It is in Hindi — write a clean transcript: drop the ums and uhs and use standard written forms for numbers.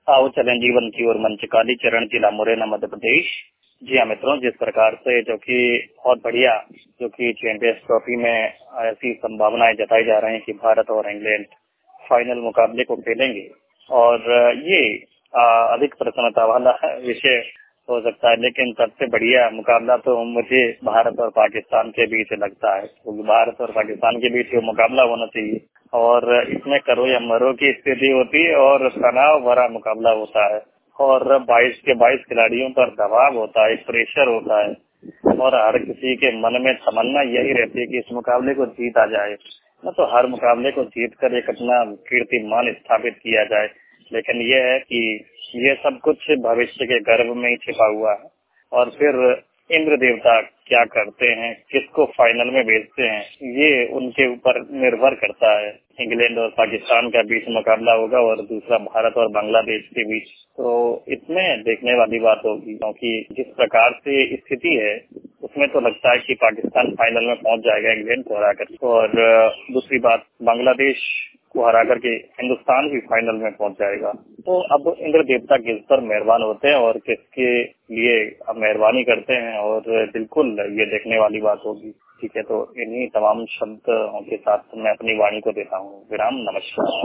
आओ चलें जीवन की ओर मंच कालीचरण जिला मुरैना मध्य प्रदेश। जी हाँ मित्रों, जिस प्रकार से जो कि बहुत बढ़िया जो कि चैंपियंस ट्रॉफी में ऐसी संभावनाएं जताई जा रही हैं कि भारत और इंग्लैंड फाइनल मुकाबले को खेलेंगे और ये अधिक प्रसन्नता वाला विषय हो सकता है, लेकिन सबसे बढ़िया मुकाबला तो मुझे भारत और पाकिस्तान के बीच लगता है, क्योंकि भारत और पाकिस्तान के बीच जो मुकाबला होना चाहिए और इसमें करो या मरो की स्थिति होती है और तनाव भरा मुकाबला होता है और 22 के 22 खिलाड़ियों पर दबाव होता है, प्रेशर होता है और हर किसी के मन में तमन्ना यही रहती है कि इस मुकाबले को जीता जाए, न तो हर मुकाबले को जीत कर एक अपना कीर्तिमान स्थापित किया जाए। लेकिन यह है कि ये सब कुछ भविष्य के गर्भ में ही छिपा हुआ है और फिर इंद्र देवता क्या करते हैं, किसको फाइनल में भेजते हैं, ये उनके ऊपर निर्भर करता है। इंग्लैंड और पाकिस्तान का बीच मुकाबला होगा और दूसरा भारत और बांग्लादेश के बीच, तो इसमें देखने वाली बात होगी, क्योंकि जिस प्रकार से स्थिति है उसमें तो लगता है कि पाकिस्तान फाइनल में पहुंच जाएगा इंग्लैंड को हराकर, और दूसरी बात बांग्लादेश को हरा करके हिंदुस्तान भी फाइनल में पहुंच जाएगा। तो अब इंद्र देवता किस पर मेहरबान होते हैं और किसके लिए अब मेहरबानी करते हैं, और बिल्कुल ये देखने वाली बात होगी। ठीक है, तो इन्हीं तमाम शब्दों के साथ मैं अपनी वाणी को देता हूँ विराम। नमस्कार।